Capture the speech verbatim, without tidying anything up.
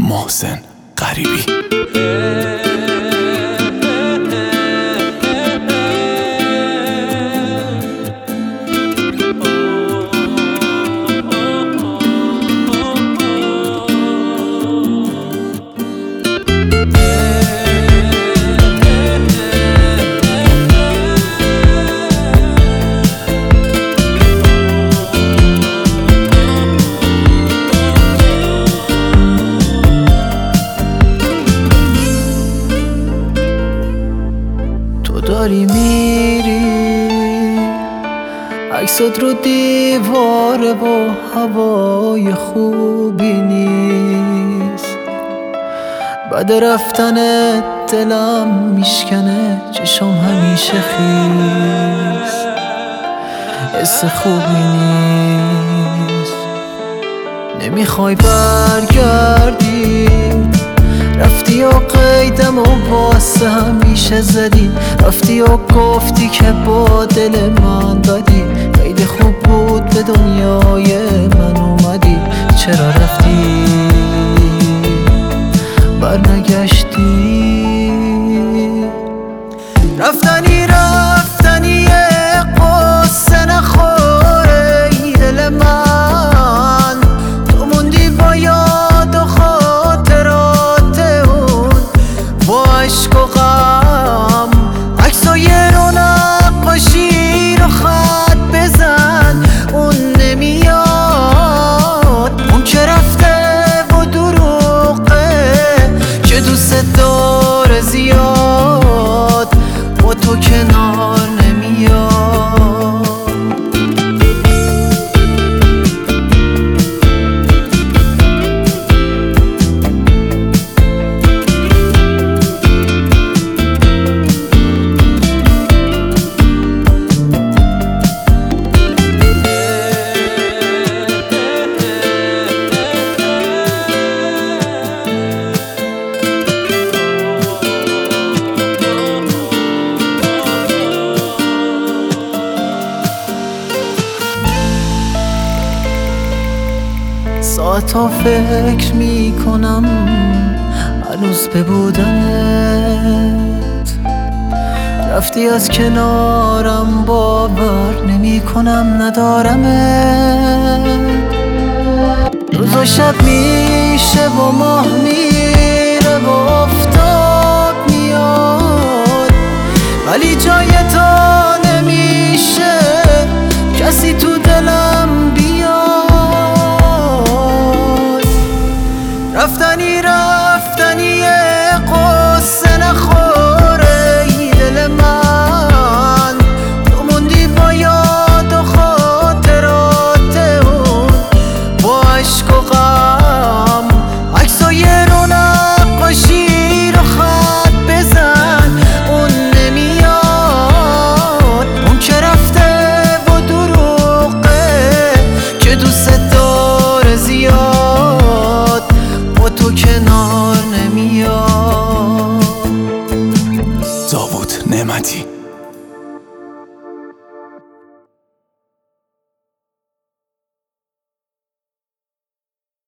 محسن غریبی. داری میری عکست رو دیواره و هوای خوبی نیست، بعد رفتنت دلم میشکنه، چشم همیشه خیس، حس خوبی نیست. نمیخوای برگردی، رفتی و قیدم و واسه همیشه زدی، رفتی و گفتی که با دل من بدی، خیلی خوب بود به دنیای من اومدی، چرا رفتی برنگشتی؟ رفتنی رفتنی قصه نخوره دل من، تو موندی با یاد و خاطرات اون، با عشق و غم عکسای رو نقاشی رو خط بزن، اون نمیاد، اون که رفته و دروغه که دوست داره زیاد، با تو کنار نمیاد. ساعتا فکر میکنم هنوز به بودنت، رفتی از کنارم باور نمیکنم ندارمت، روز و شب میشه و ماه میره و آفتاب میاد، ولی جای تو نمیشه کسی تو دلم بیاد. رفتنی